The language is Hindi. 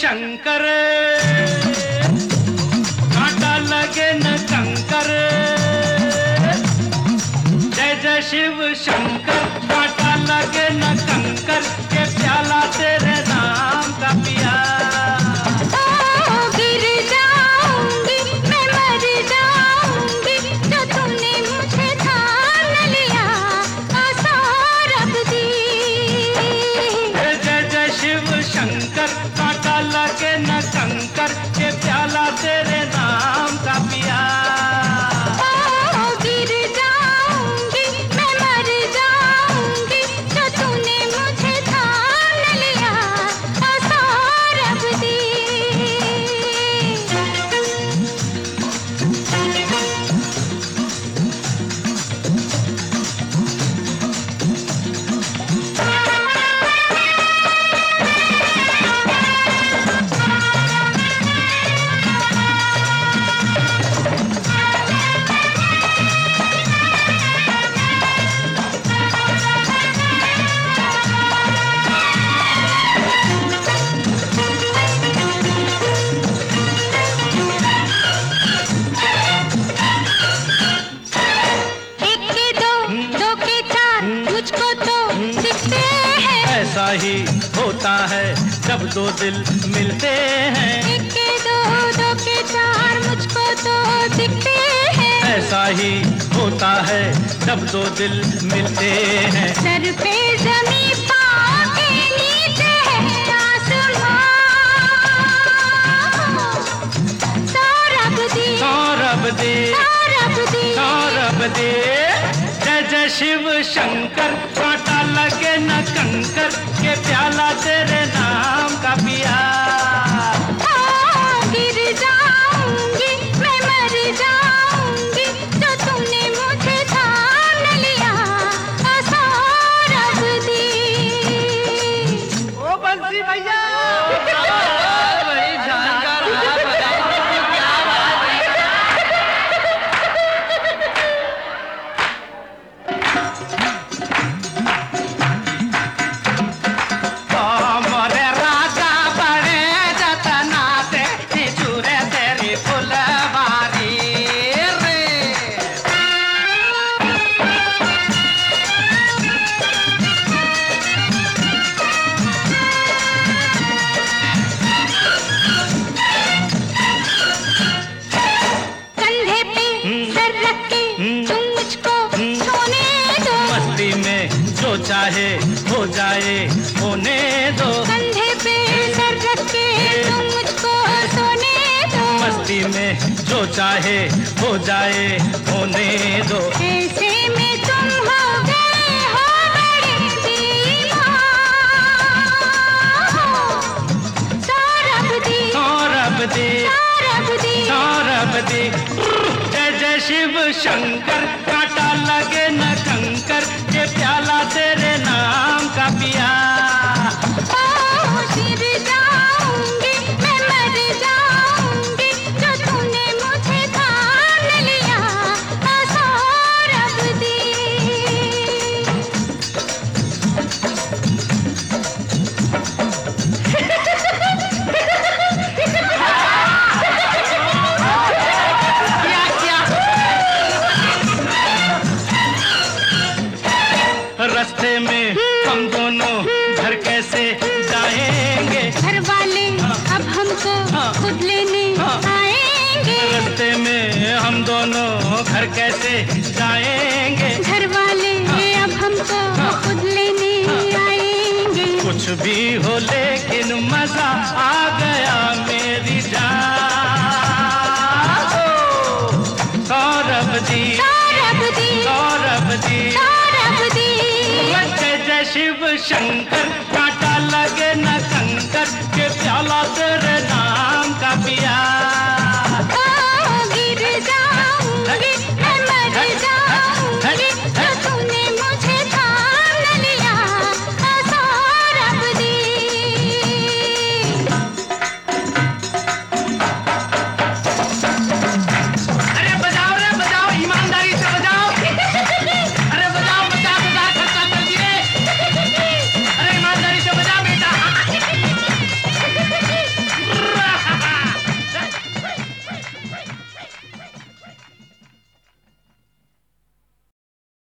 शंकर, कांटा लगे न कंकर। जय जय शिव शंकर, कांटा लगे न कंकर, के प्याला तेरे नाम का पिया। गिर जाऊंगी मैं, मर जाऊंगी, जो तूने मुझे थाम लिया सौरभ दी। जय जय शिव शंकर, कांटा लगे न कंकर, के प्याला तेरे नाम का पिया। गिर जाऊंगी मैं, मर जाऊंगी, जो तूने मुझे थाम लिया सौरभ दी। ऐसा ही होता है जब दो दिल मिलते हैं। एक के दो, दो के चार, मुझको तो दिखते हैं। ऐसा ही होता है जब दो दिल मिलते हैं। सर पे जमीन, पाँव के नीचे है आसमां। सौरभ दी, सौरभ दे, सौरभ दी, सौरभ दे। जय जय शिव शंकर, कांटा लगे न कंकर, के प्याला तेरे नाम का पिया। गिर जाऊंगी मैं, मर जाऊंगी, जो तूने मुझे थाम लिया सौरभ दी। ओ बंसी भैया, बड़ी जानकार जो चाहे हो जाए होने दो। कंधे पे सर रख के तुम मुझको सोने दो। मस्ती में जो चाहे हो जाए होने दो। ऐसे में तुम हो गए हो बड़े दीवान। सौरभ दी, सौरभ दे, सौरभ दी, सौरभ दे। जय जय शिव शंकर, कांटा लगे न कंकर, के प्याला तेरे नाम का पिया। गिर जाऊंगी मैं, मर जाऊंगी, जो तूने मुझे थाम लिया सौरभ दी। रास्ते में हम दोनों घर कैसे जाएंगे? घर वाले अब हमको खुद लेने आएंगे। रास्ते में हम दोनों घर कैसे जाएंगे? घर वाले अब हमको खुद लेने आएंगे। कुछ भी हो लेकिन मजा आ गया मेरी जान। सौरभ दी, सौरभ दी, सौरभ दी, सौरभ दी। जय जय शिव शंकर।